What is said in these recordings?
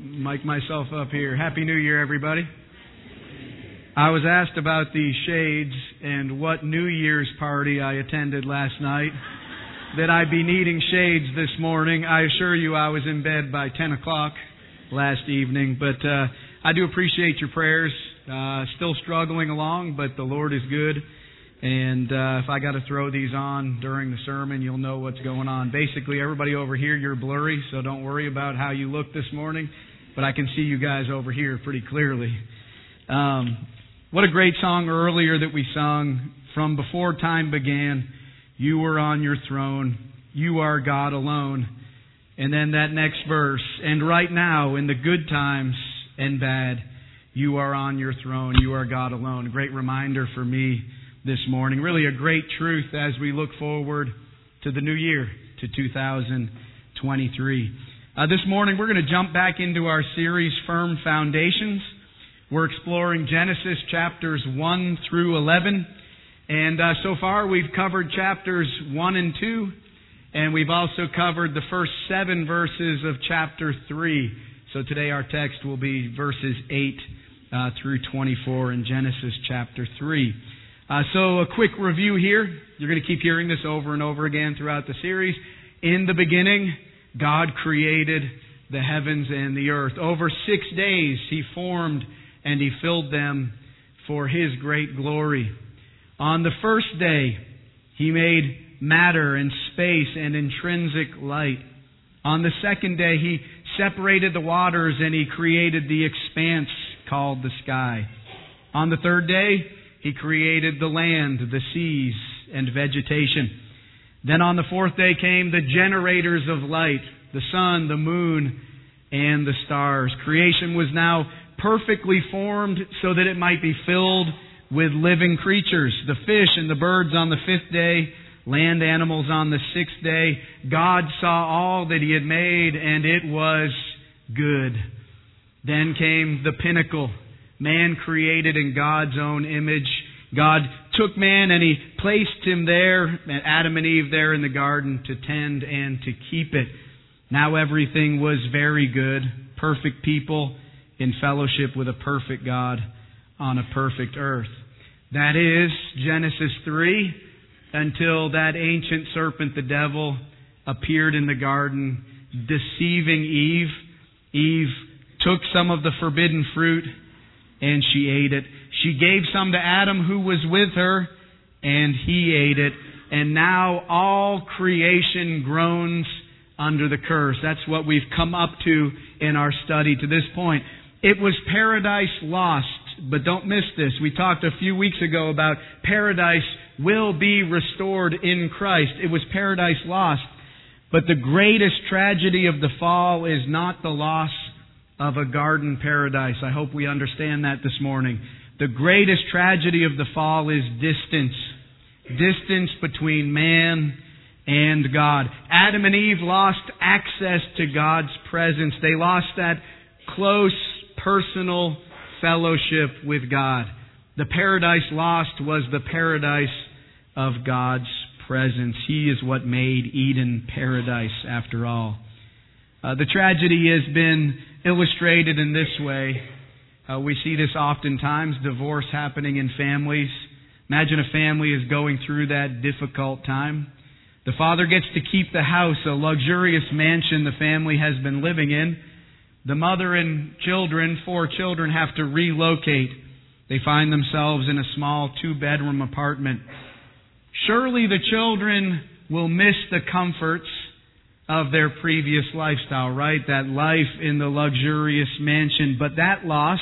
mic myself up here. Happy New Year, everybody. I was asked about the shades and what New Year's party I attended last night, that I'd be needing shades this morning. I assure you I was in bed by 10 o'clock last evening, but I do appreciate your prayers. Still struggling along, but the Lord is good. And if I got to throw these on during the sermon, you'll know what's going on. Basically, everybody over here, you're blurry, so don't worry about how you look this morning. But I can see you guys over here pretty clearly. What a great song earlier that we sung. From before time began, you were on your throne. You are God alone. And then that next verse, and right now, in the good times and bad, you are on your throne. You are God alone. A great reminder for me this morning. Really a great truth as we look forward to the new year, to 2023. This morning we're going to jump back into our series, Firm Foundations. We're exploring Genesis chapters 1 through 11. And so far we've covered chapters 1 and 2. And we've also covered the first 7 verses of chapter 3. So today our text will be verses 8 through 24 in Genesis chapter 3. So a quick review here. You're going to keep hearing this over and over again throughout the series. In the beginning, God created the heavens and the earth. Over 6 days, He formed and He filled them for His great glory. On the first day, He made matter and space and intrinsic light. On the second day, He separated the waters and He created the expanse called the sky. On the third day, He created the land, the seas, and vegetation. Then on the fourth day came the generators of light, the sun, the moon, and the stars. Creation was now perfectly formed so that it might be filled with living creatures. The fish and the birds on the fifth day, land animals on the sixth day. God saw all that He had made, and it was good. Then came the pinnacle. Man created in God's own image. God took man and He placed him there, Adam and Eve there in the garden to tend and to keep it. Now everything was very good. Perfect people in fellowship with a perfect God on a perfect earth. That is Genesis 3, until that ancient serpent, the devil, appeared in the garden, deceiving Eve. Eve took some of the forbidden fruit and she ate it. She gave some to Adam who was with her, and he ate it. And now all creation groans under the curse. That's what we've come up to in our study to this point. It was paradise lost, but don't miss this. We talked a few weeks ago about paradise will be restored in Christ. It was paradise lost. But the greatest tragedy of the fall is not the loss of a garden paradise. I hope we understand that this morning. The greatest tragedy of the fall is distance. Distance between man and God. Adam and Eve lost access to God's presence. They lost that close, personal fellowship with God. The paradise lost was the paradise of God's presence. He is what made Eden paradise after all. The tragedy has been illustrated in this way. We see this oftentimes, divorce happening in families. Imagine a family is going through that difficult time. The father gets to keep the house, a luxurious mansion the family has been living in. The mother and children, 4 children, have to relocate. They find themselves in a small 2-bedroom apartment. Surely the children will miss the comforts of their previous lifestyle, right? That life in the luxurious mansion. But that loss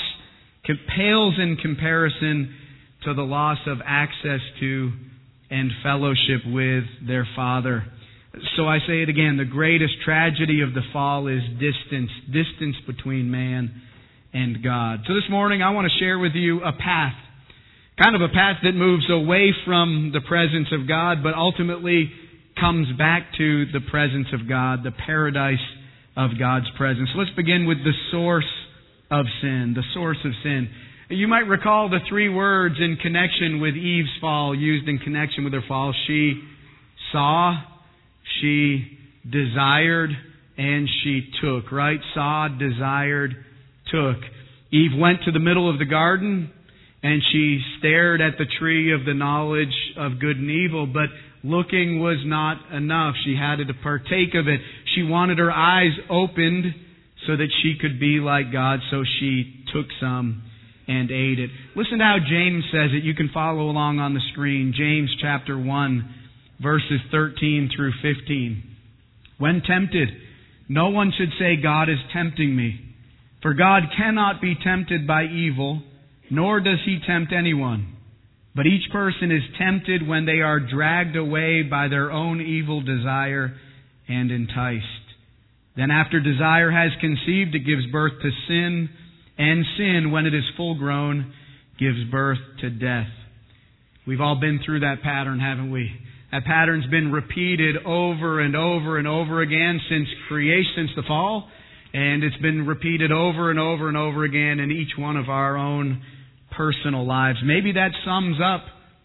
pales in comparison to the loss of access to and fellowship with their Father. So I say it again, the greatest tragedy of the fall is distance. Distance between man and God. So this morning I want to share with you a path. Kind of a path that moves away from the presence of God, but ultimately comes back to the presence of God, the paradise of God's presence. Let's begin with the source of sin, the source of sin. You might recall the 3 words in connection with Eve's fall, used in connection with her fall. She saw, she desired, and she took, right? Saw, desired, took. Eve went to the middle of the garden, and she stared at the tree of the knowledge of good and evil, but looking was not enough. She had to partake of it. She wanted her eyes opened so that she could be like God, so she took some and ate it. Listen to how James says it. You can follow along on the screen. James chapter 1, verses 13 through 15. When tempted, no one should say, God is tempting me. For God cannot be tempted by evil, nor does He tempt anyone. But each person is tempted when they are dragged away by their own evil desire and enticed. Then after desire has conceived, it gives birth to sin, and sin, when it is full grown, gives birth to death. We've all been through that pattern, haven't we? That pattern's been repeated over and over and over again since creation, since the fall, and it's been repeated over and over and over again in each one of our own personal lives. Maybe that sums up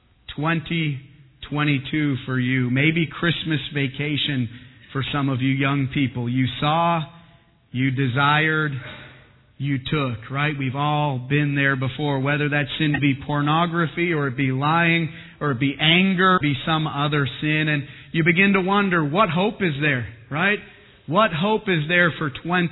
2022 for you. Maybe Christmas vacation for some of you young people. You saw, you desired, you took, right? We've all been there before, whether that sin be pornography or it be lying or it be anger, or be some other sin. And you begin to wonder, what hope is there, right? What hope is there for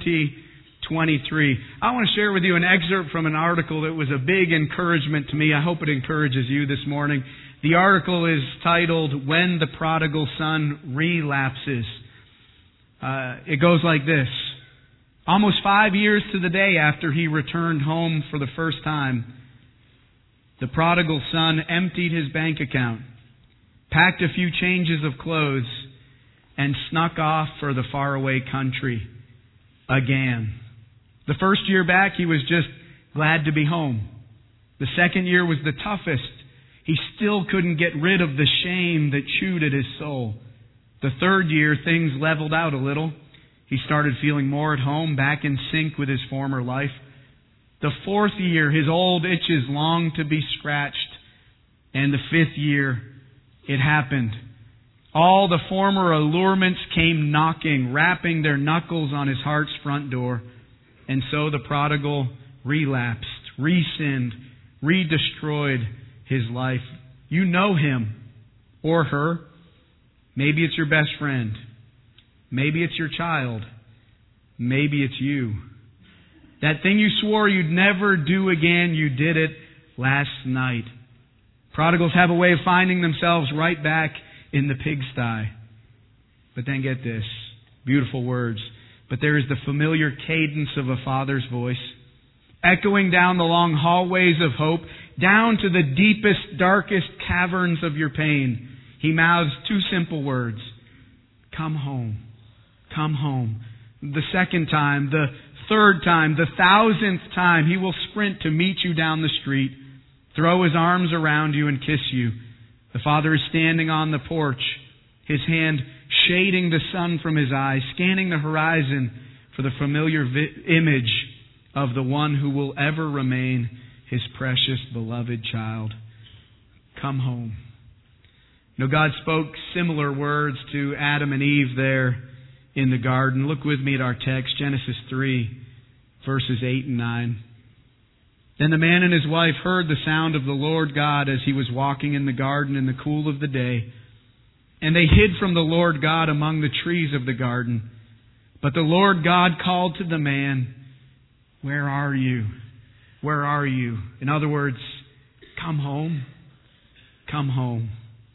2023? I want to share with you an excerpt from an article that was a big encouragement to me. I hope it encourages you this morning. The article is titled, When the Prodigal Son Relapses. It goes like this. Almost 5 years to the day after he returned home for the first time, the prodigal son emptied his bank account, packed a few changes of clothes, and snuck off for the faraway country again. The first year back, he was just glad to be home. The second year was the toughest. He still couldn't get rid of the shame that chewed at his soul. The third year, things leveled out a little. He started feeling more at home, back in sync with his former life. The fourth year, his old itches longed to be scratched. And the fifth year, it happened. All the former allurements came knocking, rapping their knuckles on his heart's front door. And so the prodigal relapsed, re-sinned, re-destroyed his life. You know him or her. Maybe it's your best friend. Maybe it's your child. Maybe it's you. That thing you swore you'd never do again, you did it last night. Prodigals have a way of finding themselves right back in the pigsty. But then get this, beautiful words. But there is the familiar cadence of a father's voice, echoing down the long hallways of hope, down to the deepest, darkest caverns of your pain. He mouths two simple words. Come home. Come home. The second time, the third time, the 1,000th time, He will sprint to meet you down the street, throw His arms around you and kiss you. The Father is standing on the porch, His hand shading the sun from His eyes, scanning the horizon for the familiar image of the one who will ever remain His precious, beloved child. Come home. You know, God spoke similar words to Adam and Eve there in the garden. Look with me at our text, Genesis 3, verses 8 and 9. Then the man and his wife heard the sound of the Lord God as He was walking in the garden in the cool of the day. And they hid from the Lord God among the trees of the garden. But the Lord God called to the man, Where are you? Where are you? In other words, come home. Come home.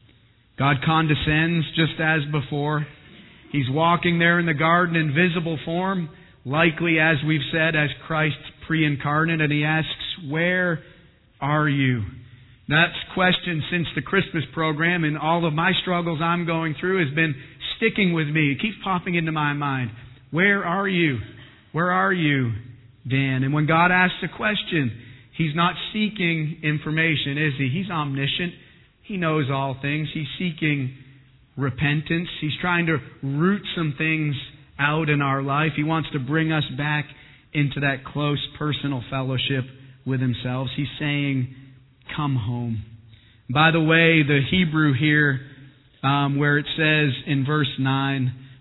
God condescends just as before. He's walking there in the garden in visible form, likely, as we've said, as Christ pre-incarnate, and He asks, Where are you? That question since the Christmas program and all of my struggles I'm going through has been sticking with me. It keeps popping into my mind. Where are you? Where are you, Dan? And when God asks a question, He's not seeking information, is He? He's omniscient. He knows all things. He's seeking repentance. He's trying to root some things out in our life. He wants to bring us back into that close personal fellowship with Himself. He's saying, come home. By the way, the Hebrew here, where it says in verse 9,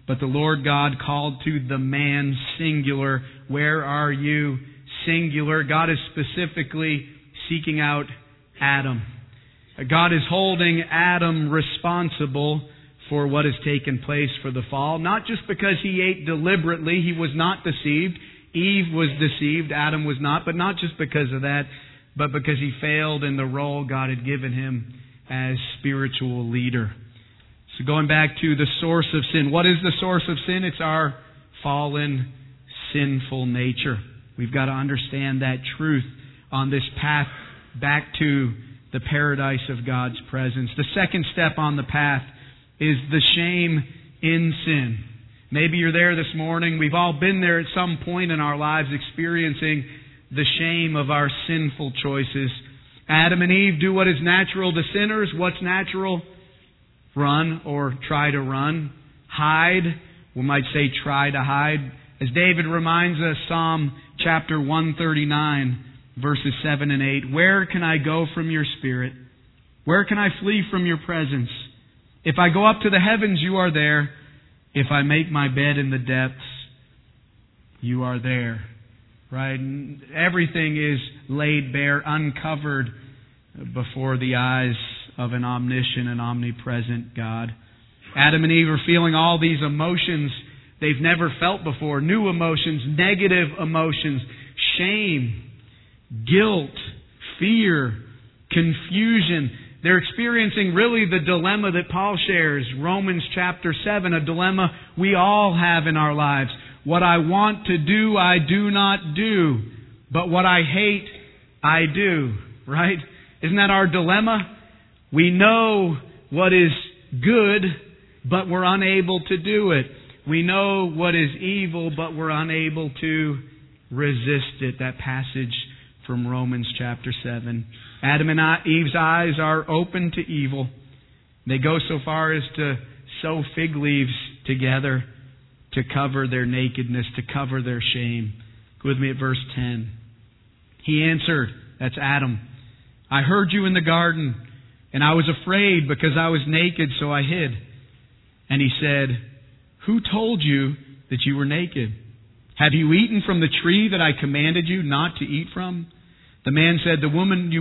But the Lord God called to the man, singular, where are you? Singular. God is specifically seeking out Adam. God is holding Adam responsible for what has taken place for the fall. Not just because he ate deliberately, he was not deceived. Eve was deceived, Adam was not. But not just because of that, but because he failed in the role God had given him as spiritual leader. So going back to the source of sin. What is the source of sin? It's our fallen, sinful nature. We've got to understand that truth on this path back to the paradise of God's presence. The second step on the path is the shame in sin. Maybe you're there this morning. We've all been there at some point in our lives experiencing the shame of our sinful choices. Adam and Eve do what is natural to sinners. What's natural? Run or try to run. Hide. We might say try to hide. As David reminds us, Psalm chapter 139, verses 7 and 8. Where can I go from your spirit? Where can I flee from your presence? If I go up to the heavens, you are there. If I make my bed in the depths, you are there. Right? Everything is laid bare, uncovered before the eyes of an omniscient and omnipresent God. Adam and Eve are feeling all these emotions they've never felt before. New emotions, negative emotions, shame, guilt, fear, confusion. They're experiencing really the dilemma that Paul shares, Romans chapter 7, a dilemma we all have in our lives. What I want to do, I do not do. But what I hate, I do. Right? Isn't that our dilemma? We know what is good, but we're unable to do it. We know what is evil, but we're unable to resist it. That passage from Romans chapter 7. Adam and Eve's eyes are open to evil. They go so far as to sew fig leaves together to cover their nakedness, to cover their shame. Go with me at verse 10. He answered, that's Adam, I heard you in the garden, and I was afraid because I was naked, so I hid. And he said, who told you that you were naked? Have you eaten from the tree that I commanded you not to eat from? The man said, the woman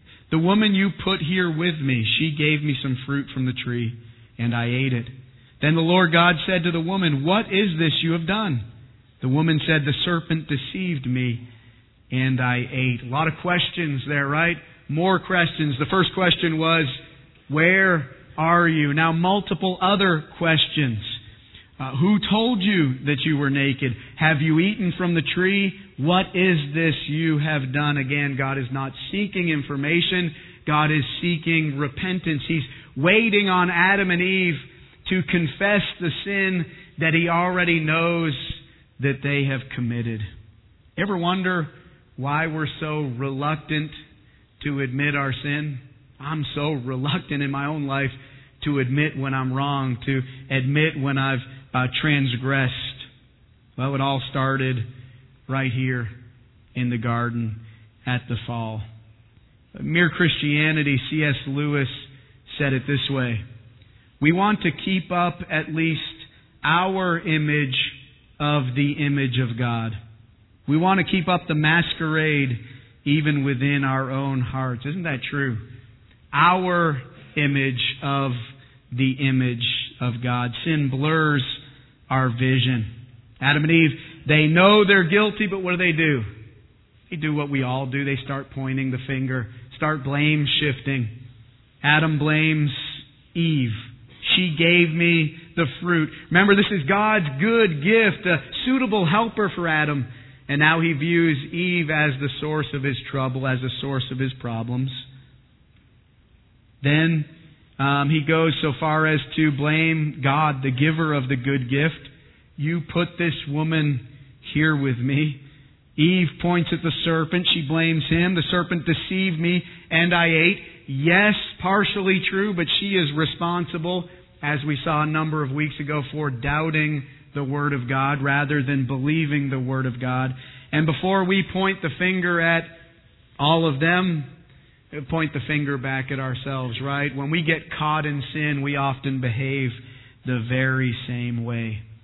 you put here with me, she gave me some fruit from the tree, and I ate it. Then the Lord God said to the woman, what is this you have done? The woman said, the serpent deceived me, and I ate. A lot of questions there, right? More questions. The first question was, where are you? Now multiple other questions. Who told you that you were naked? Have you eaten from the tree? What is this you have done? Again, God is not seeking information. God is seeking repentance. He's waiting on Adam and Eve to confess the sin that He already knows that they have committed. Ever wonder why we're so reluctant to admit our sin? I'm so reluctant in my own life to admit when I'm wrong, to admit when I've transgressed. Well, it all started right here in the garden at the fall. Mere Christianity, C.S. Lewis said it this way. We want to keep up at least our image of the image of God. We want to keep up the masquerade even within our own hearts. Isn't that true? Our image of the image of God. Sin blurs our vision. Adam and Eve, they know they're guilty, but what do? They do what we all do. They start pointing the finger, start blame shifting. Adam blames Eve. She gave me the fruit. Remember, this is God's good gift, a suitable helper for Adam. And now he views Eve as the source of his trouble, as the source of his problems. Then he goes so far as to blame God, the giver of the good gift. You put this woman here with me. Eve points at the serpent. She blames him. The serpent deceived me and I ate. Yes, partially true, but she is responsible, as we saw a number of weeks ago, for doubting the Word of God rather than believing the Word of God. And before we point the finger at all of them, point the finger back at ourselves, right? When we get caught in sin, we often behave the very same way.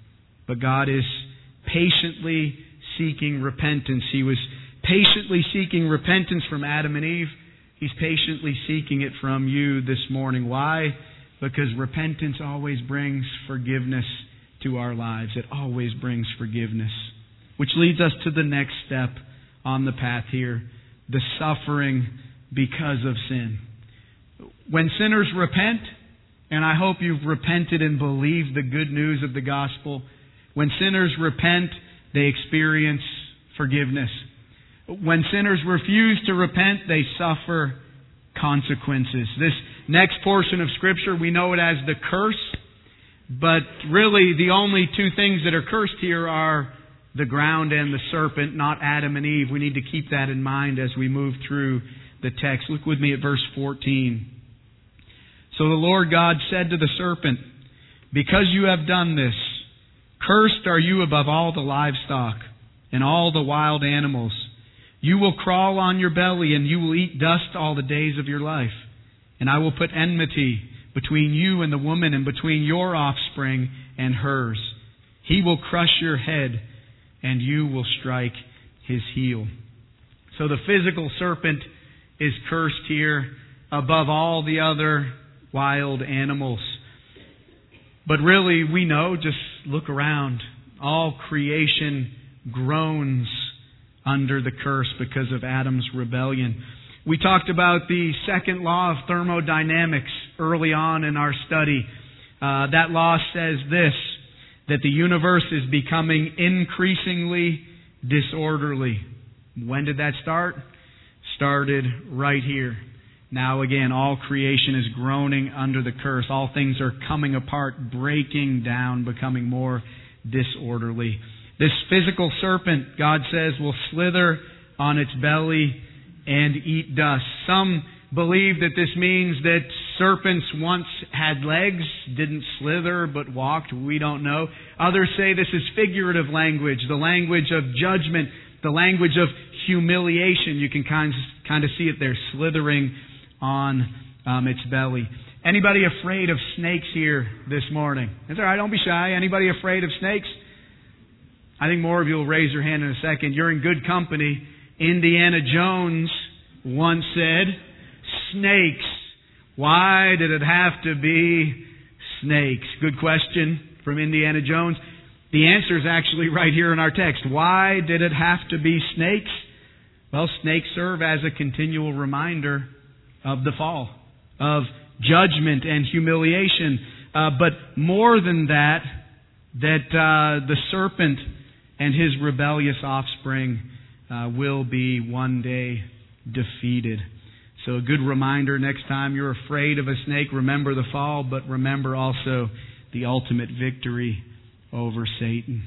but God is patiently seeking repentance. He was patiently seeking repentance from Adam and Eve. He's patiently seeking it from you this morning. Why? Because repentance always brings forgiveness to our lives. It always brings forgiveness. Which leads us to the next step on the path here, the suffering because of sin. When sinners repent, and I hope you've repented and believed the good news of the gospel, when sinners repent, they experience forgiveness. When sinners refuse to repent, they suffer consequences. This next portion of Scripture, we know it as the curse, but really the only two things that are cursed here are the ground and the serpent, not Adam and Eve. We need to keep that in mind as we move through the text. Look with me at verse 14. So the Lord God said to the serpent, "Because you have done this, cursed are you above all the livestock and all the wild animals. You will crawl on your belly, and you will eat dust all the days of your life. And I will put enmity between you and the woman, and between your offspring and hers. He will crush your head, and you will strike his heel." So the physical serpent is cursed here above all the other wild animals. But really, we know, just look around, all creation groans under the curse because of Adam's rebellion. We talked about the second law of thermodynamics early on in our study. That law says this, that the universe is becoming increasingly disorderly. When did that start? Started right here. Now again, all creation is groaning under the curse. All things are coming apart, breaking down, becoming more disorderly. This physical serpent, God says, will slither on its belly and eat dust. Some believe that this means that serpents once had legs, didn't slither but walked. We don't know. Others say this is figurative language, the language of judgment, the language of humiliation. You can kind of see it there, slithering on its belly. Anybody afraid of snakes here this morning? It's all right, don't be shy. Anybody afraid of snakes? I think more of you will raise your hand in a second. You're in good company. Indiana Jones once said, "Snakes. Why did it have to be snakes?" Good question from Indiana Jones. The answer is actually right here in our text. Why did it have to be snakes? Well, snakes serve as a continual reminder of the fall, of judgment and humiliation. But more than that, the serpent and his rebellious offspring will be one day defeated. So a good reminder, next time you're afraid of a snake, remember the fall, but remember also the ultimate victory over Satan.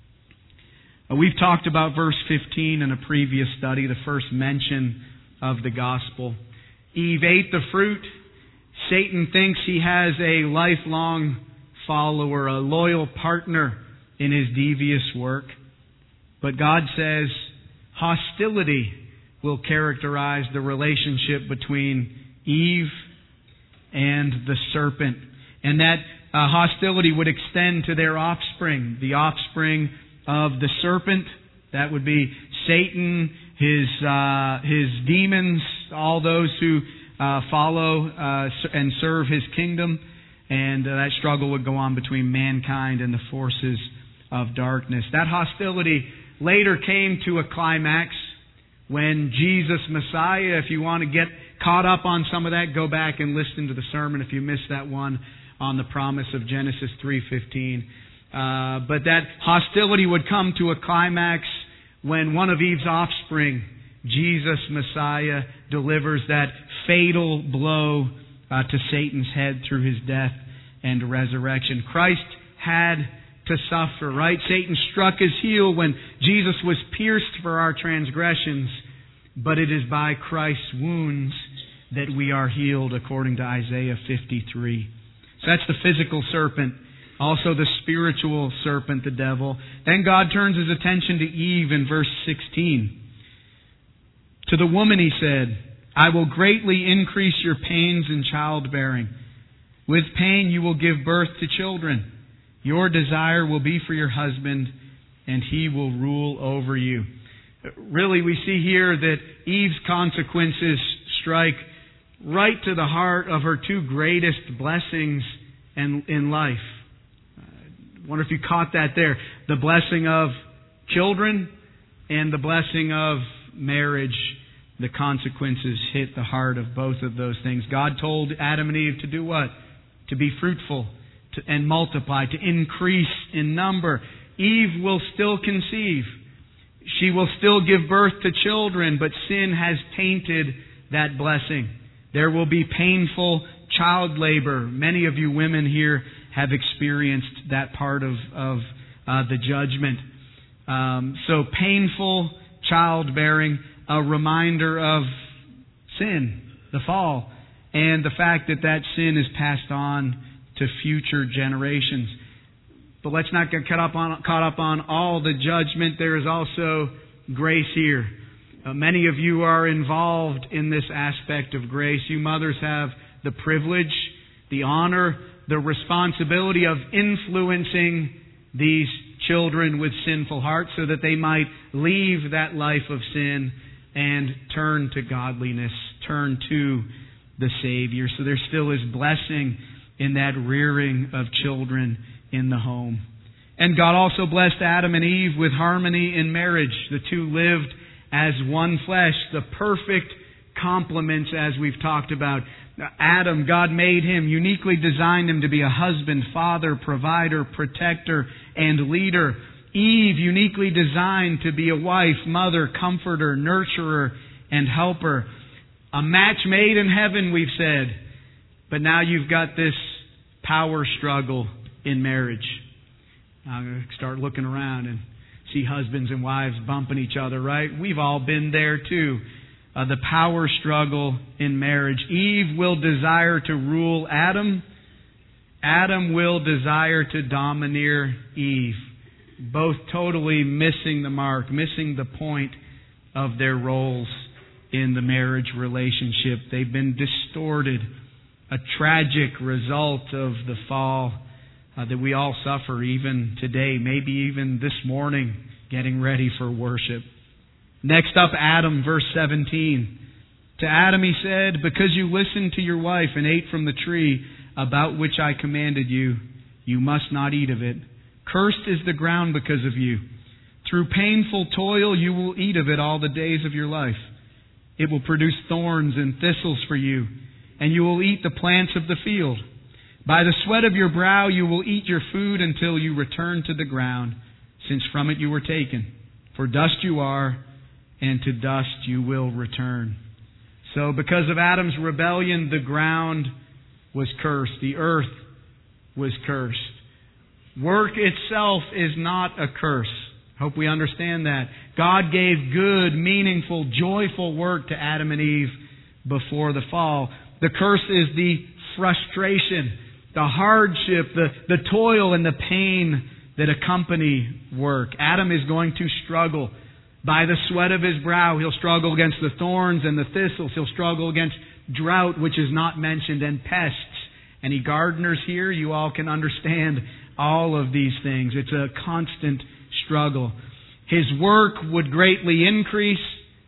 We've talked about verse 15 in a previous study, the first mention of the gospel. Eve ate the fruit. Satan thinks he has a lifelong follower, a loyal partner in his devious work. But God says hostility will characterize the relationship between Eve and the serpent. And that hostility would extend to their offspring, the offspring of the serpent. That would be Satan, his demons, all those who follow and serve his kingdom. And that struggle would go on between mankind and the forces of darkness. That hostility later came to a climax when Jesus Messiah, if you want to get caught up on some of that, go back and listen to the sermon if you missed that one on the promise of Genesis 3:15. But that hostility would come to a climax when one of Eve's offspring, Jesus Messiah, delivers that fatal blow to Satan's head through his death and resurrection. Christ had to suffer, right? Satan struck his heel when Jesus was pierced for our transgressions, but it is by Christ's wounds that we are healed, according to Isaiah 53. So that's the physical serpent. Also the spiritual serpent, the devil. Then God turns his attention to Eve in verse 16. To the woman he said, I will greatly increase your pains in childbearing. With pain you will give birth to children. Your desire will be for your husband, and he will rule over you. Really, we see here that Eve's consequences strike right to the heart of her two greatest blessings in life. I wonder if you caught that there. The blessing of children and the blessing of marriage. The consequences hit the heart of both of those things. God told Adam and Eve to do what? To be fruitful and multiply, to increase in number. Eve will still conceive. She will still give birth to children, but sin has tainted that blessing. There will be painful child labor. Many of you women here have experienced that part of the judgment. So painful childbearing, a reminder of sin, the fall, and the fact that that sin is passed on to future generations. But let's not get caught up on all the judgment. There is also grace here. Many of you are involved in this aspect of grace. You mothers have the privilege, the honor, the responsibility of influencing these children with sinful hearts so that they might leave that life of sin and turn to godliness, turn to the Savior. So there still is blessing in that rearing of children in the home. And God also blessed Adam and Eve with harmony in marriage. The two lived as one flesh, the perfect complements as we've talked about. Adam, God made him, uniquely designed him to be a husband, father, provider, protector, and leader. Eve, uniquely designed to be a wife, mother, comforter, nurturer, and helper. A match made in heaven, we've said. But now you've got this power struggle in marriage. I'm going to start looking around and see husbands and wives bumping each other, right? We've all been there too. The power struggle in marriage. Eve will desire to rule Adam. Adam will desire to domineer Eve. Both totally missing the mark, missing the point of their roles in the marriage relationship. They've been distorted. A tragic result of the fall that we all suffer even today, maybe even this morning, getting ready for worship. Next up, Adam, verse 17. To Adam he said, because you listened to your wife and ate from the tree about which I commanded you, you must not eat of it. Cursed is the ground because of you. Through painful toil you will eat of it all the days of your life. It will produce thorns and thistles for you, and you will eat the plants of the field. By the sweat of your brow you will eat your food until you return to the ground, since from it you were taken. For dust you are, and to dust you will return. So because of Adam's rebellion, the ground was cursed. The earth was cursed. Work itself is not a curse. Hope we understand that. God gave good, meaningful, joyful work to Adam and Eve before the fall. The curse is the frustration, the hardship, the toil and the pain that accompany work. Adam is going to struggle. By the sweat of his brow, he'll struggle against the thorns and the thistles. He'll struggle against drought, which is not mentioned, and pests. Any gardeners here, you all can understand all of these things. It's a constant struggle. His work would greatly increase,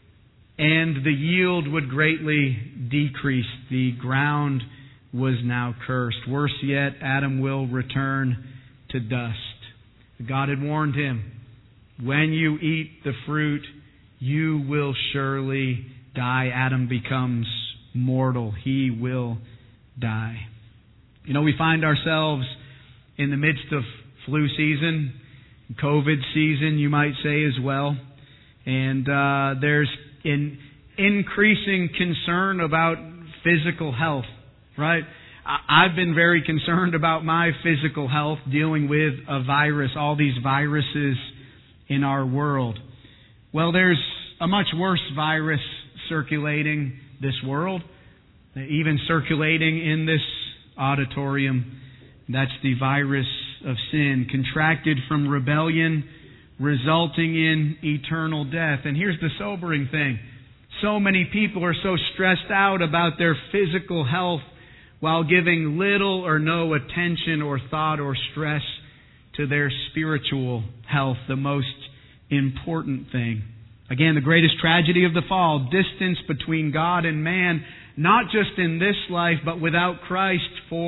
and the yield would greatly decrease. The ground was now cursed. Worse yet, Adam will return to dust. God had warned him, when you eat the fruit, you will surely die. Adam becomes mortal. He will die. You know, we find ourselves in the midst of flu season, COVID season, you might say as well. And there's an increasing concern about physical health, right? I've been very concerned about my physical health dealing with a virus, all these viruses in our world. Well, there's a much worse virus circulating this world, even circulating in this auditorium. That's the virus of sin, contracted from rebellion, resulting in eternal death. And here's the sobering thing. So many people are so stressed out about their physical health while giving little or no attention or thought or stress to their spiritual health, the most important thing. Again, the greatest tragedy of the fall, distance between God and man, not just in this life, but without Christ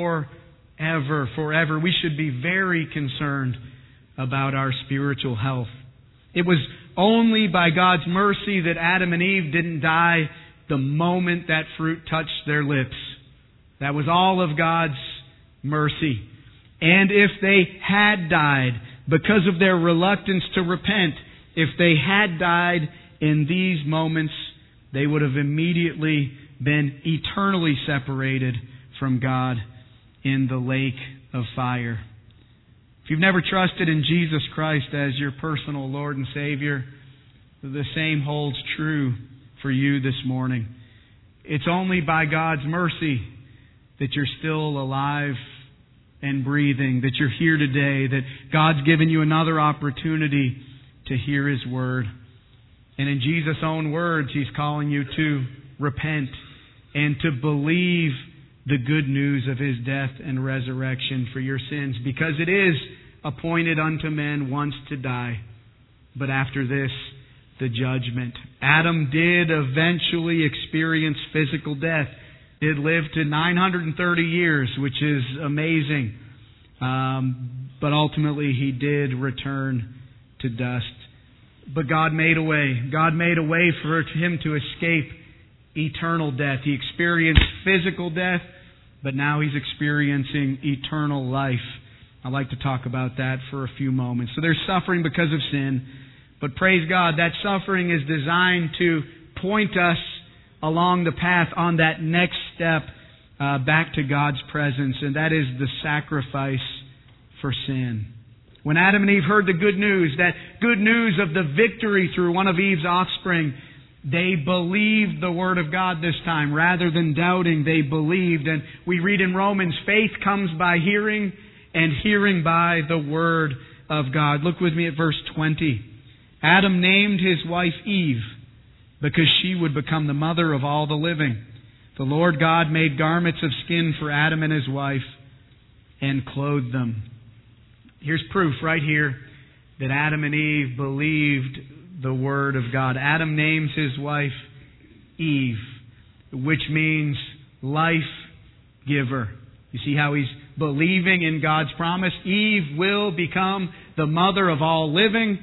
forever. We should be very concerned about our spiritual health. It was only by God's mercy that Adam and Eve didn't die the moment that fruit touched their lips. That was all of God's mercy. And if they had died because of their reluctance to repent, if they had died in these moments, they would have immediately been eternally separated from God in the lake of fire. If you've never trusted in Jesus Christ as your personal Lord and Savior, the same holds true for you this morning. It's only by God's mercy that you're still alive and breathing, that you're here today, that God's given you another opportunity to hear His Word. And in Jesus' own words, He's calling you to repent and to believe the good news of His death and resurrection for your sins, because it is appointed unto men once to die, but after this, the judgment. Adam did eventually experience physical death. Did live to 930 years, which is amazing. But ultimately he did return to dust. But God made a way. God made a way for him to escape eternal death. He experienced physical death, but now he's experiencing eternal life. I'd like to talk about that for a few moments. So there's suffering because of sin, but praise God, that suffering is designed to point us along the path on that next step back to God's presence, and that is the sacrifice for sin. When Adam and Eve heard the good news, that good news of the victory through one of Eve's offspring, they believed the Word of God this time. Rather than doubting, they believed. And we read in Romans, faith comes by hearing, and hearing by the Word of God. Look with me at verse 20. Adam named his wife Eve, because she would become the mother of all the living. The Lord God made garments of skin for Adam and his wife, and clothed them. Here's proof right here that Adam and Eve believed the Word of God. Adam names his wife Eve, which means life giver. You see how he's believing in God's promise? Eve will become the mother of all living,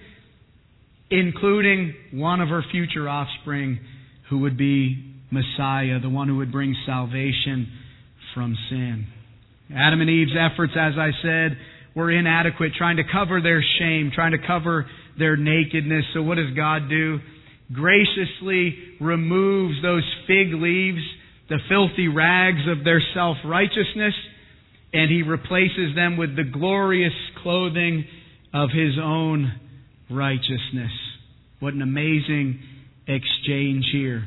including one of her future offspring who would be Messiah, the one who would bring salvation from sin. Adam and Eve's efforts, as I said, were inadequate, trying to cover their shame, trying to cover their nakedness. So what does God do? Graciously removes those fig leaves, the filthy rags of their self-righteousness, and He replaces them with the glorious clothing of His own righteousness. What an amazing exchange here.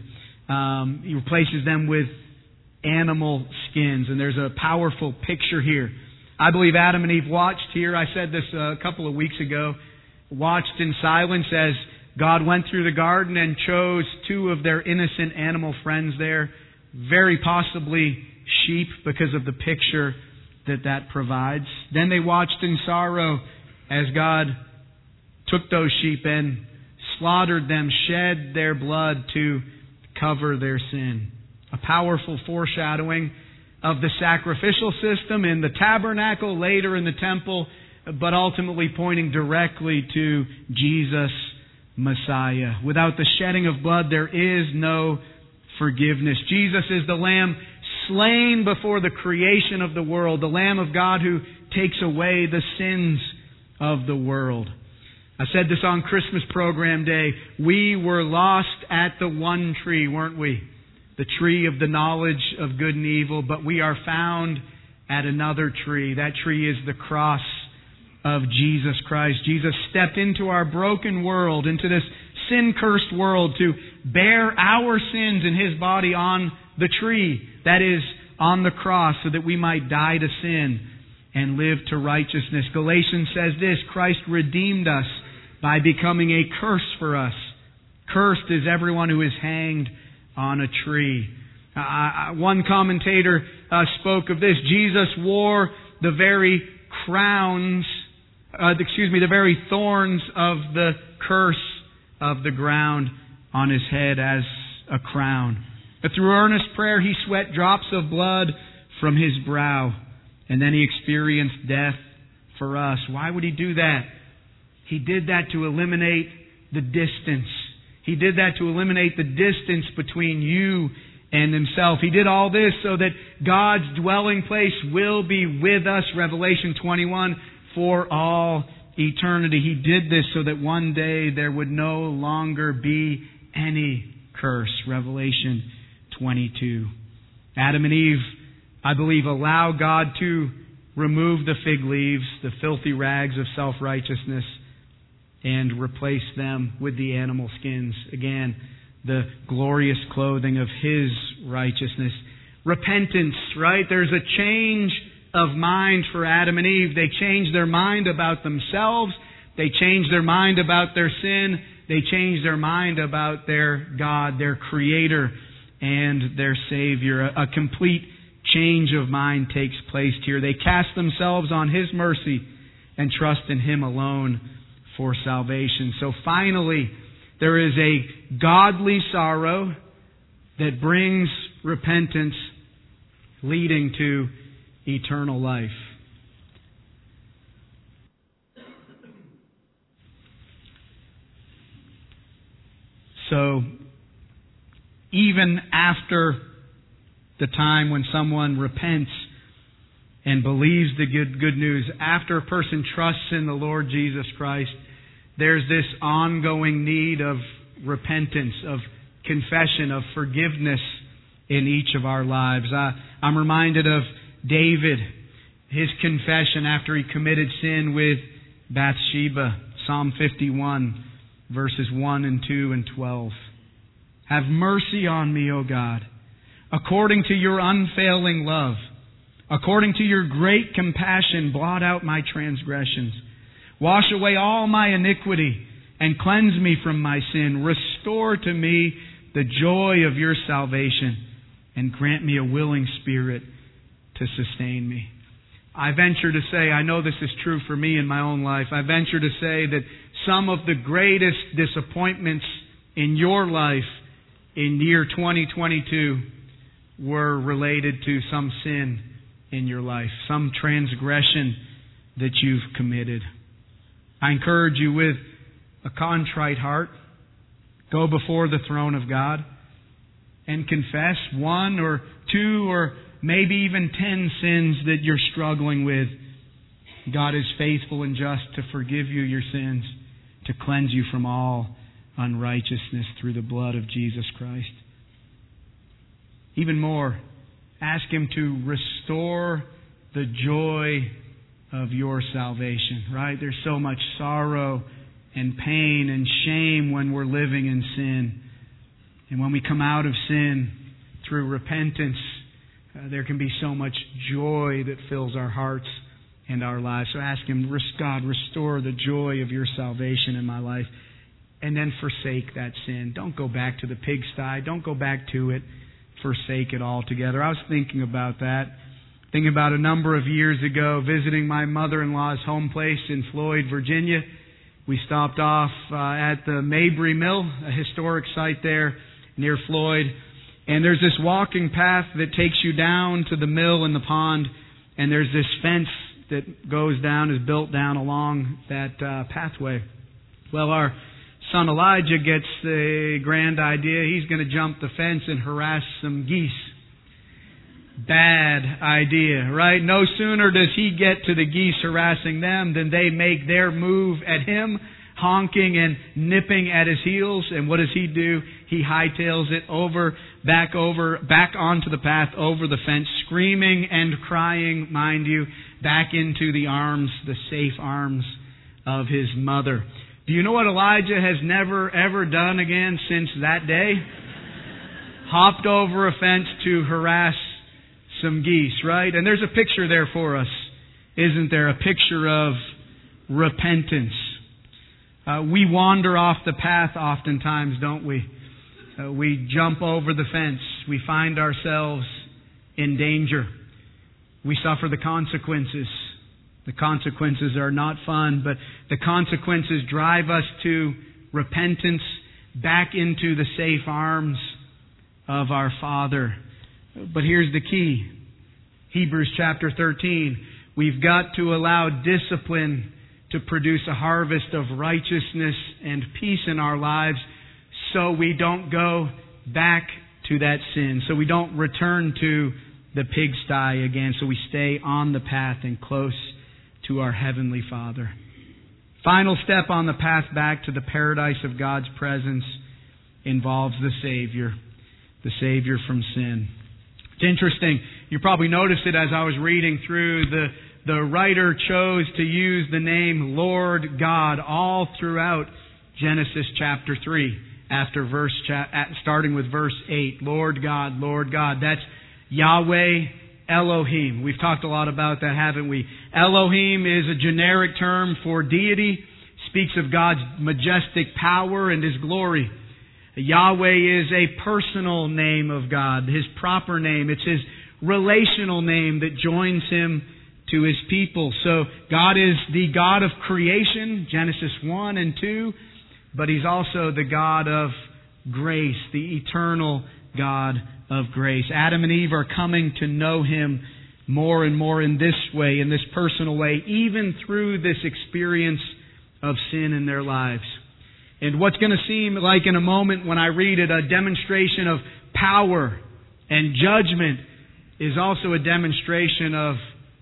He replaces them with animal skins, and there's a powerful picture here. I believe Adam and Eve watched here, I said this a couple of weeks ago, watched in silence as God went through the garden and chose two of their innocent animal friends there, very possibly sheep, because of the picture that provides. Then they watched in sorrow as God took those sheep and slaughtered them, shed their blood to cover their sin. A powerful foreshadowing of the sacrificial system in the tabernacle, later in the temple, but ultimately pointing directly to Jesus, Messiah. Without the shedding of blood, there is no forgiveness. Jesus is the Lamb slain before the creation of the world, the Lamb of God who takes away the sins of the world. I said this on Christmas program day. We were lost at the one tree, weren't we? The tree of the knowledge of good and evil, but we are found at another tree. That tree is the cross of Jesus Christ. Jesus stepped into our broken world, into this sin-cursed world, to bear our sins in His body on the tree, that is, on the cross, so that we might die to sin and live to righteousness. Galatians says this, Christ redeemed us by becoming a curse for us. Cursed is everyone who is hanged on a tree. One commentator spoke of this. Jesus wore the very crowns the very thorns of the curse of the ground on his head as a crown. But through earnest prayer, he sweat drops of blood from his brow, and then he experienced death for us. Why would he do that? He did that to eliminate the distance. He did that to eliminate the distance between you and himself. He did all this so that God's dwelling place will be with us, Revelation 21, for all eternity. He did this so that one day there would no longer be any curse, Revelation 22. Adam and Eve, I believe, allow God to remove the fig leaves, the filthy rags of self-righteousness, and replace them with the animal skins. Again, the glorious clothing of His righteousness. Repentance, right? There's a change of mind for Adam and Eve. They changed their mind about themselves. They changed their mind about their sin. They changed their mind about their God, their Creator, and their Savior. A complete change of mind takes place here. They cast themselves on His mercy and trust in Him alone for salvation. So finally, there is a godly sorrow that brings repentance, leading to eternal life. So, even after the time when someone repents and believes the good news, after a person trusts in the Lord Jesus Christ, there's this ongoing need of repentance, of confession, of forgiveness in each of our lives. I'm reminded of David, his confession after he committed sin with Bathsheba, Psalm 51, verses 1 and 2 and 12. Have mercy on me, O God, according to your unfailing love. According to your great compassion, blot out my transgressions. Wash away all my iniquity and cleanse me from my sin. Restore to me the joy of your salvation and grant me a willing spirit to sustain me. I venture to say, I know this is true for me in my own life, I venture to say that some of the greatest disappointments in your life in year 2022 were related to some sin in your life, some transgression that you've committed. I encourage you with a contrite heart, go before the throne of God and confess one or two or maybe even 10 sins that you're struggling with. God is faithful and just to forgive you your sins, to cleanse you from all unrighteousness through the blood of Jesus Christ. Even more, ask Him to restore the joy of your salvation, right? There's so much sorrow and pain and shame when we're living in sin. And when we come out of sin through repentance, there can be so much joy that fills our hearts and our lives. So ask Him, God, restore the joy of your salvation in my life. And then forsake that sin. Don't go back to the pigsty. Don't go back to it. Forsake it altogether. I was thinking about that. Thinking about a number of years ago, visiting my mother-in-law's home place in Floyd, Virginia. We stopped off at the Mabry Mill, a historic site there near Floyd. And there's this walking path that takes you down to the mill and the pond. And there's this fence that goes down, is built down along that pathway. Well, our son Elijah gets the grand idea. He's going to jump the fence and harass some geese. Bad idea, right? No sooner does he get to the geese harassing them than they make their move at him, honking and nipping at his heels. And what does he do? He hightails it back onto the path, over the fence, screaming and crying, mind you, back into the safe arms of his mother. Do you know what Elijah has never ever done again since that day? Hopped over a fence to harass some geese, right? And there's a picture there for us, isn't there? A picture of repentance. We wander off the path oftentimes, don't we? We jump over the fence. We find ourselves in danger. We suffer the consequences. The consequences are not fun, but the consequences drive us to repentance, back into the safe arms of our Father. But here's the key. Hebrews chapter 13. We've got to allow discipline to produce a harvest of righteousness and peace in our lives, so we don't go back to that sin, so we don't return to the pigsty again, so we stay on the path and close to our Heavenly Father. Final step on the path back to the paradise of God's presence involves the Savior from sin. It's interesting. You probably noticed it as I was reading through. The writer chose to use the name Lord God all throughout Genesis chapter 3, starting with verse 8. Lord God, Lord God. That's Yahweh Elohim. We've talked a lot about that, haven't we? Elohim is a generic term for deity. Speaks of God's majestic power and His glory. Yahweh is a personal name of God, His proper name. It's His relational name that joins Him to His people. So God is the God of creation, Genesis 1 and 2, but He's also the God of grace, the eternal God of grace. Adam and Eve are coming to know Him more and more in this way, in this personal way, even through this experience of sin in their lives. And what's going to seem like in a moment when I read it, a demonstration of power and judgment, is also a demonstration of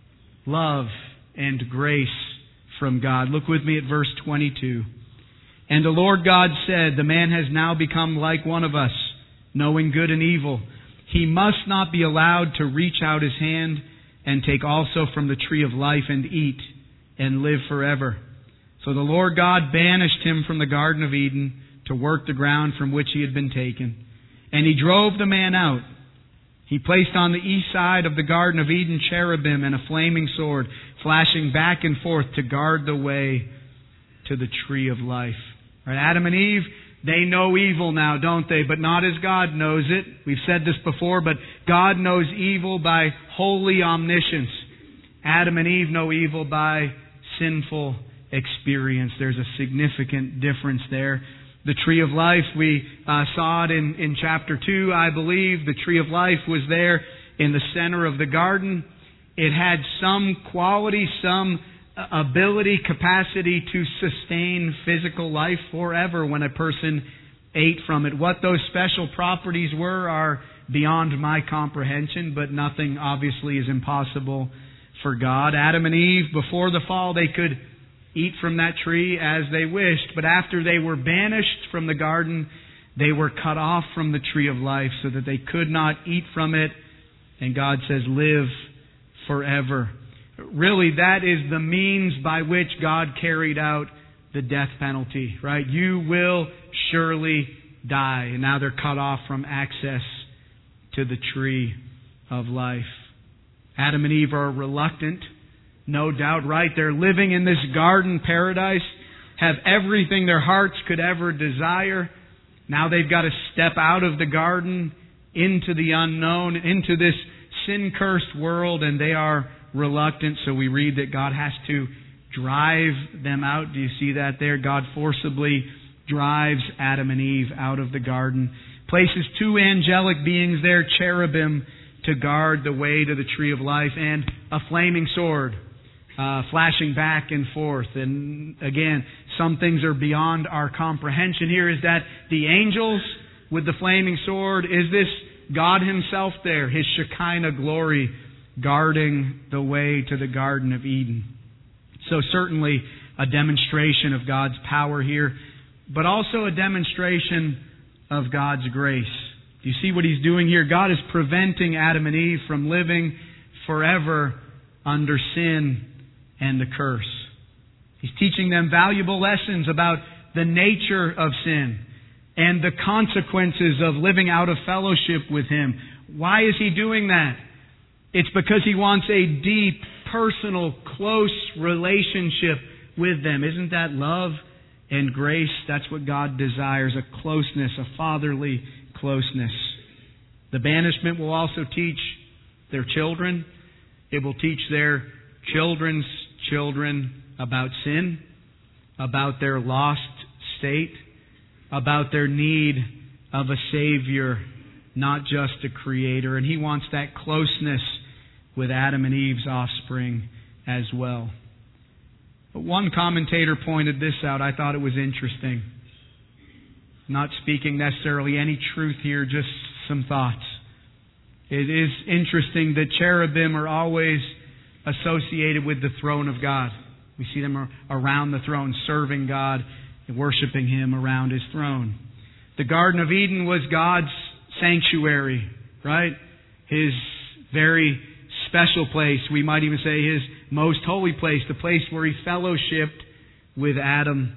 love and grace from God. Look with me at verse 22. And the Lord God said, the man has now become like one of us, knowing good and evil. He must not be allowed to reach out his hand and take also from the tree of life and eat and live forever. So the Lord God banished him from the Garden of Eden to work the ground from which he had been taken. And He drove the man out. He placed on the east side of the Garden of Eden cherubim and a flaming sword, flashing back and forth to guard the way to the tree of life. Right, Adam and Eve, they know evil now, don't they? But not as God knows it. We've said this before, but God knows evil by holy omniscience. Adam and Eve know evil by sinful experience. There's a significant difference there. The tree of life, we saw it in chapter 2, I believe. The tree of life was there in the center of the garden. It had some quality, some ability, capacity to sustain physical life forever when a person ate from it. What those special properties were are beyond my comprehension, but nothing obviously is impossible for God. Adam and Eve, before the fall, they could eat from that tree as they wished, but after they were banished from the garden, they were cut off from the tree of life so that they could not eat from it. And God says, live forever. Really, that is the means by which God carried out the death penalty, right? You will surely die. And now they're cut off from access to the tree of life. Adam and Eve are reluctant, no doubt, right? They're living in this garden paradise, have everything their hearts could ever desire. Now they've got to step out of the garden into the unknown, into this sin-cursed world, and they are reluctant. So we read that God has to drive them out. Do you see that there? God forcibly drives Adam and Eve out of the garden. Places two angelic beings there, cherubim, to guard the way to the tree of life, and a flaming sword flashing back and forth. And again, some things are beyond our comprehension here. Is that the angels with the flaming sword? Is this God Himself there, His Shekinah glory, guarding the way to the Garden of Eden? So certainly a demonstration of God's power here, but also a demonstration of God's grace. Do you see what He's doing here? God is preventing Adam and Eve from living forever under sin and the curse. He's teaching them valuable lessons about the nature of sin and the consequences of living out of fellowship with Him. Why is He doing that? It's because He wants a deep, personal, close relationship with them. Isn't that love and grace? That's what God desires, a closeness, a fatherly closeness. The banishment will also teach their children. It will teach their children's children about sin, about their lost state, about their need of a Savior, not just a Creator. And He wants that closeness with Adam and Eve's offspring as well. But one commentator pointed this out. I thought it was interesting. Not speaking necessarily any truth here, just some thoughts. It is interesting that cherubim are always associated with the throne of God. We see them around the throne, serving God and worshiping Him around His throne. The Garden of Eden was God's sanctuary, right? His very special place. We might even say His most holy place, the place where He fellowshipped with Adam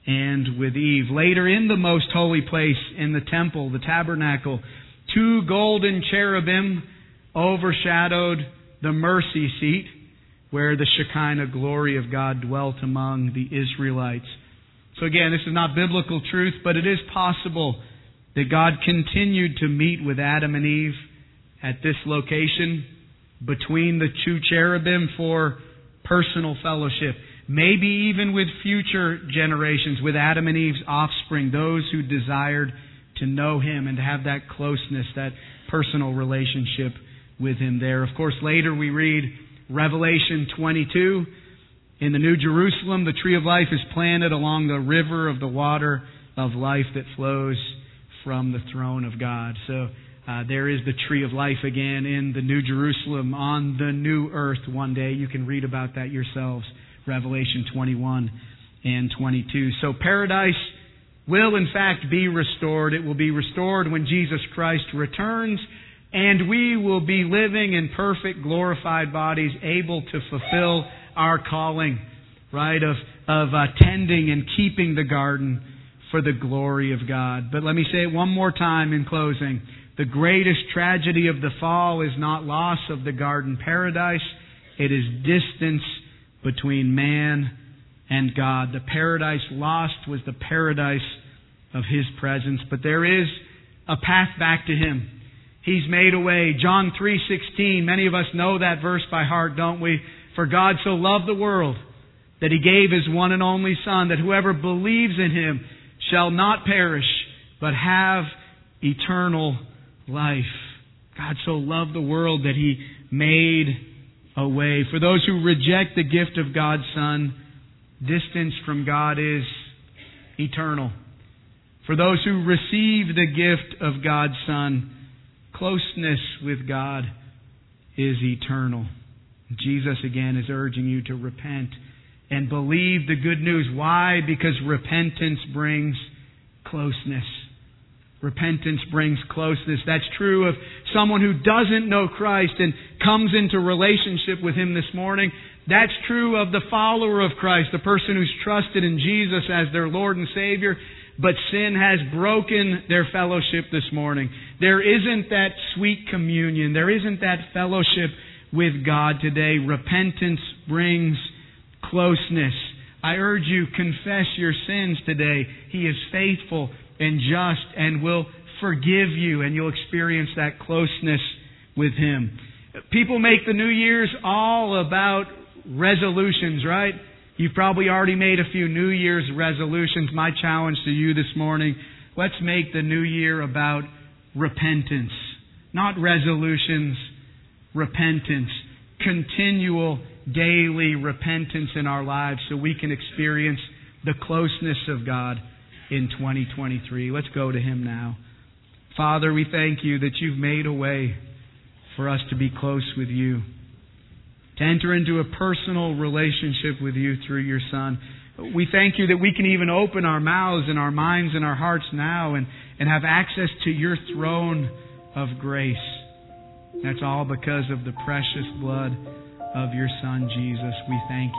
and with Eve. Later in the most holy place in the temple, the tabernacle, 2 golden cherubim overshadowed the mercy seat where the Shekinah glory of God dwelt among the Israelites. So again, this is not biblical truth, but it is possible that God continued to meet with Adam and Eve at this location between the 2 cherubim for personal fellowship. Maybe even with future generations, with Adam and Eve's offspring, those who desired to know Him and to have that closeness, that personal relationship with Him there. Of course, later we read Revelation 22. In the New Jerusalem, the tree of life is planted along the river of the water of life that flows from the throne of God. So there is the tree of life again in the New Jerusalem on the new earth one day. You can read about that yourselves. Revelation 21 and 22. So paradise will in fact be restored. It will be restored when Jesus Christ returns, and we will be living in perfect glorified bodies, able to fulfill our calling, right, of tending and keeping the garden for the glory of God. But let me say it one more time in closing. The greatest tragedy of the fall is not loss of the garden paradise. It is distance between man and God. The paradise lost was the paradise of His presence. But there is a path back to Him. He's made a way. John 3:16. Many of us know that verse by heart, don't we? For God so loved the world that He gave His one and only Son, that whoever believes in Him shall not perish, but have eternal life. God so loved the world that He made a way. For those who reject the gift of God's Son, distance from God is eternal. For those who receive the gift of God's Son, closeness with God is eternal. Jesus again is urging you to repent and believe the good news. Why? Because repentance brings closeness. Repentance brings closeness. That's true of someone who doesn't know Christ and comes into relationship with Him this morning. That's true of the follower of Christ, the person who's trusted in Jesus as their Lord and Savior, but sin has broken their fellowship this morning. There isn't that sweet communion. There isn't that fellowship with God today. Repentance brings closeness. I urge you, confess your sins today. He is faithful and just and will forgive you, and you'll experience that closeness with Him. People make the New Year's all about resolutions, right? You've probably already made a few New Year's resolutions. My challenge to you this morning, let's make the New Year about repentance. Not resolutions, repentance. Continual, daily repentance in our lives so we can experience the closeness of God in 2023. Let's go to Him now. Father, we thank You that You've made a way for us to be close with You, to enter into a personal relationship with You through Your Son. We thank You that we can even open our mouths and our minds and our hearts now and have access to Your throne of grace. That's all because of the precious blood of Your Son, Jesus. We thank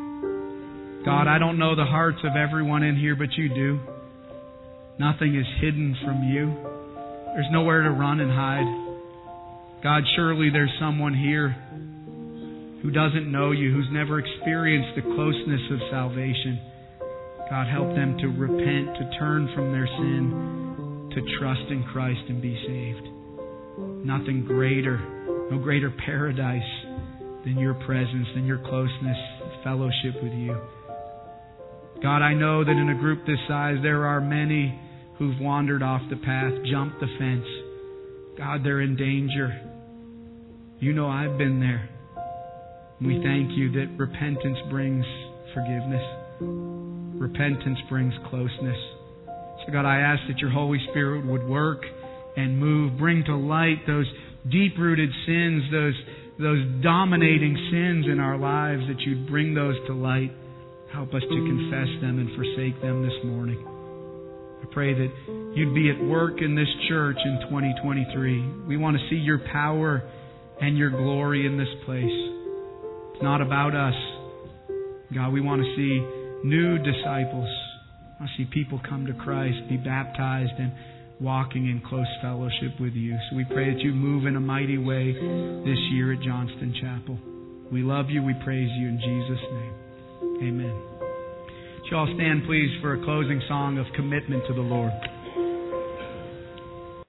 You. God, I don't know the hearts of everyone in here, but You do. Nothing is hidden from You. There's nowhere to run and hide. God, surely there's someone here who doesn't know You, who's never experienced the closeness of salvation. God, help them to repent, to turn from their sin, to trust in Christ and be saved. Nothing greater, no greater paradise than Your presence, than Your closeness. fellowship with you. God, I know that in a group this size there are many who've wandered off the path, jumped the fence. God, they're in danger. You know I've been there. We thank you that repentance brings forgiveness. Repentance brings closeness. So God, I ask that your Holy Spirit would work and move, bring to light those deep-rooted sins, those dominating sins in our lives, that you'd bring those to light. Help us to confess them and forsake them this morning. I pray that you'd be at work in this church in 2023. We want to see your power and your glory in this place. It's not about us. God, we want to see new disciples. I want to see people come to Christ, be baptized, and walking in close fellowship with you. So we pray that you move in a mighty way this year at Johnston Chapel. We love you. We praise you in Jesus' name. Amen. Would you all stand, please, for a closing song of commitment to the Lord.